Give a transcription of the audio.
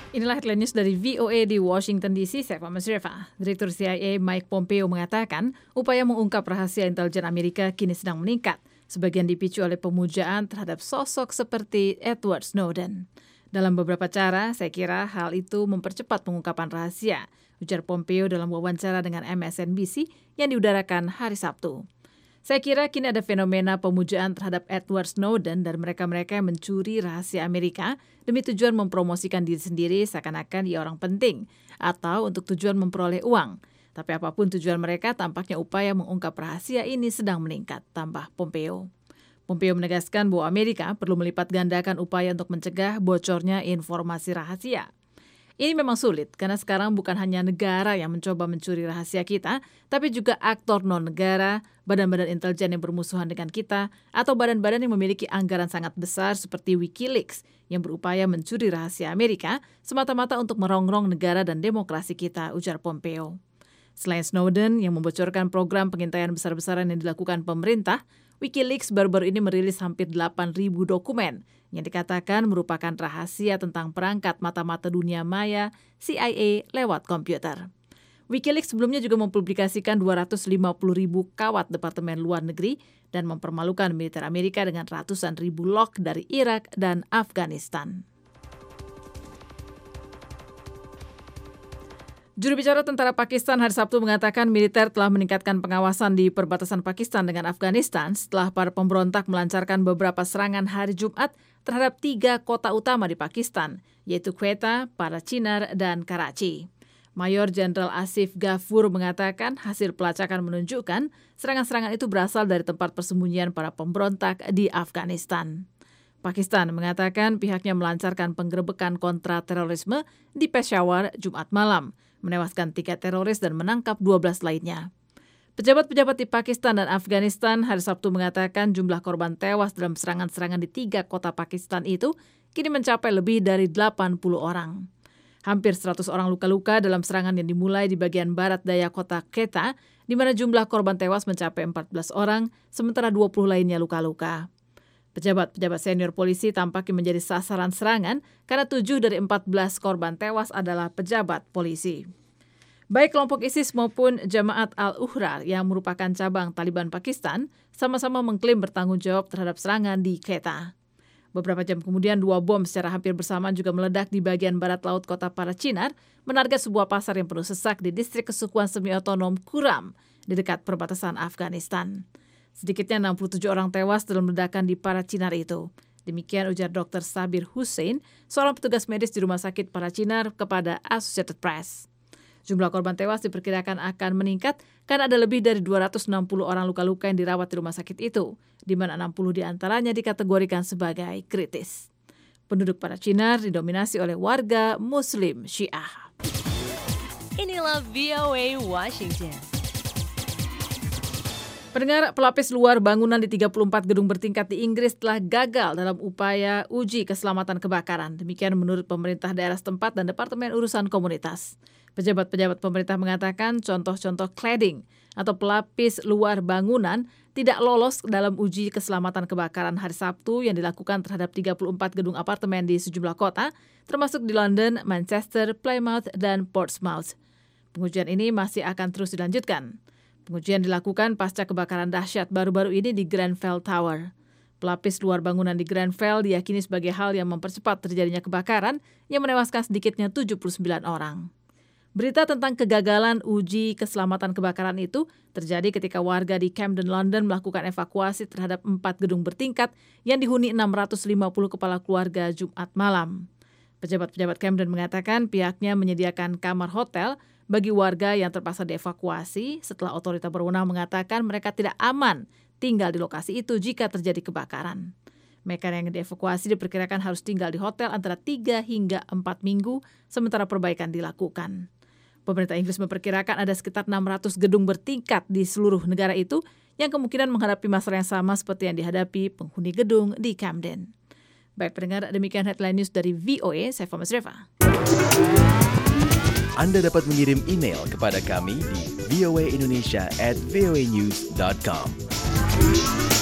Inilah headline news dari VOA di Washington DC, saya Fahmi Sreva. Direktur CIA Mike Pompeo mengatakan upaya mengungkap rahasia intelijen Amerika kini sedang meningkat, sebagian dipicu oleh pemujaan terhadap sosok seperti Edward Snowden. Dalam beberapa cara, saya kira hal itu mempercepat pengungkapan rahasia, ujar Pompeo dalam wawancara dengan MSNBC yang diudarakan hari Sabtu. Saya kira kini ada fenomena pemujaan terhadap Edward Snowden dan mereka-mereka yang mencuri rahasia Amerika demi tujuan mempromosikan diri sendiri seakan-akan dia orang penting atau untuk tujuan memperoleh uang. Tapi apapun tujuan mereka, tampaknya upaya mengungkap rahasia ini sedang meningkat, tambah Pompeo. Pompeo menegaskan bahwa Amerika perlu melipat gandakan upaya untuk mencegah bocornya informasi rahasia. Ini memang sulit karena sekarang bukan hanya negara yang mencoba mencuri rahasia kita, tapi juga aktor non-negara, badan-badan intelijen yang bermusuhan dengan kita, atau badan-badan yang memiliki anggaran sangat besar seperti WikiLeaks yang berupaya mencuri rahasia Amerika semata-mata untuk merongrong negara dan demokrasi kita, ujar Pompeo. Selain Snowden yang membocorkan program pengintaian besar-besaran yang dilakukan pemerintah, WikiLeaks baru-baru ini merilis hampir 8.000 dokumen yang dikatakan merupakan rahasia tentang perangkat mata-mata dunia maya CIA lewat komputer. WikiLeaks sebelumnya juga mempublikasikan 250.000 kawat Departemen Luar Negeri dan mempermalukan militer Amerika dengan ratusan ribu log dari Irak dan Afghanistan. Juru bicara tentara Pakistan hari Sabtu mengatakan militer telah meningkatkan pengawasan di perbatasan Pakistan dengan Afghanistan setelah para pemberontak melancarkan beberapa serangan hari Jumat terhadap 3 kota utama di Pakistan, yaitu Quetta, Parachinar, dan Karachi. Mayor Jenderal Asif Ghafoor mengatakan hasil pelacakan menunjukkan serangan-serangan itu berasal dari tempat persembunyian para pemberontak di Afghanistan. Pakistan mengatakan pihaknya melancarkan penggerebekan kontra terorisme di Peshawar Jumat malam, menewaskan 3 teroris dan menangkap 12 lainnya. Pejabat-pejabat di Pakistan dan Afghanistan hari Sabtu mengatakan jumlah korban tewas dalam serangan-serangan di 3 kota Pakistan itu kini mencapai lebih dari 80 orang. Hampir 100 orang luka-luka dalam serangan yang dimulai di bagian barat daya kota Quetta, di mana jumlah korban tewas mencapai 14 orang, sementara 20 lainnya luka-luka. Pejabat-pejabat senior polisi tampaknya menjadi sasaran serangan karena 7 dari 14 korban tewas adalah pejabat polisi. Baik kelompok ISIS maupun Jamaat Al-Uhrar yang merupakan cabang Taliban Pakistan sama-sama mengklaim bertanggung jawab terhadap serangan di Quetta. Beberapa jam kemudian 2 bom secara hampir bersamaan juga meledak di bagian barat laut kota Parachinar, menarget sebuah pasar yang penuh sesak di distrik kesukuan semi-otonom Kuram di dekat perbatasan Afghanistan. Sedikitnya 67 orang tewas dalam ledakan di Parachinar itu. Demikian ujar Dr. Sabir Hussein, seorang petugas medis di rumah sakit Parachinar kepada Associated Press. Jumlah korban tewas diperkirakan akan meningkat karena ada lebih dari 260 orang luka-luka yang dirawat di rumah sakit itu, di mana 60 diantaranya dikategorikan sebagai kritis. Penduduk Parachinar didominasi oleh warga Muslim Syiah. Inilah VOA Washington. Pendengar, pelapis luar bangunan di 34 gedung bertingkat di Inggris telah gagal dalam upaya uji keselamatan kebakaran. Demikian menurut pemerintah daerah setempat dan Departemen Urusan Komunitas. Pejabat-pejabat pemerintah mengatakan contoh-contoh cladding atau pelapis luar bangunan tidak lolos dalam uji keselamatan kebakaran hari Sabtu yang dilakukan terhadap 34 gedung apartemen di sejumlah kota, termasuk di London, Manchester, Plymouth, dan Portsmouth. Pengujian ini masih akan terus dilanjutkan. Pengujian dilakukan pasca kebakaran dahsyat baru-baru ini di Grenfell Tower. Pelapis luar bangunan di Grenfell diyakini sebagai hal yang mempercepat terjadinya kebakaran yang menewaskan sedikitnya 79 orang. Berita tentang kegagalan uji keselamatan kebakaran itu terjadi ketika warga di Camden, London melakukan evakuasi terhadap 4 gedung bertingkat yang dihuni 650 kepala keluarga Jumat malam. Pejabat-pejabat Camden mengatakan pihaknya menyediakan kamar hotel bagi warga yang terpaksa dievakuasi setelah otoritas berwenang mengatakan mereka tidak aman tinggal di lokasi itu jika terjadi kebakaran. Mereka yang dievakuasi diperkirakan harus tinggal di hotel antara 3 hingga 4 minggu sementara perbaikan dilakukan. Pemerintah Inggris memperkirakan ada sekitar 600 gedung bertingkat di seluruh negara itu yang kemungkinan menghadapi masalah yang sama seperti yang dihadapi penghuni gedung di Camden. Baik pendengar, demikian headline news dari VOA, saya Fahmi Sreva. Anda dapat mengirim email kepada kami di voaindonesia@voanews.com.